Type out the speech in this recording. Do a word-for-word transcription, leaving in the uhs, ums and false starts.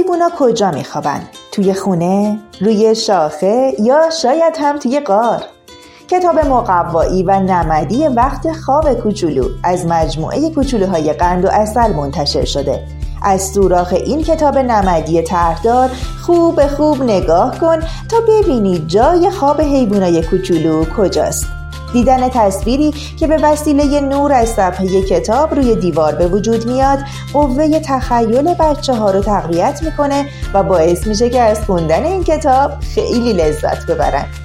حیوونا کجا میخوابن؟ توی خونه، روی شاخه یا شاید هم توی غار؟ کتاب مقوایی و نمدی وقت خواب کوچولو از مجموعه کوچولوهای قند و عسل منتشر شده. از سوراخ این کتاب نمدی طرحدار خوب خوب نگاه کن تا ببینی جای خواب حیوانای کوچولو کجاست. دیدن تصویری که به وسیله نور از صفحه کتاب روی دیوار به وجود میاد قوه تخیل بچه ها رو تقویت میکنه و باعث میشه که از خوندن این کتاب خیلی لذت ببرن.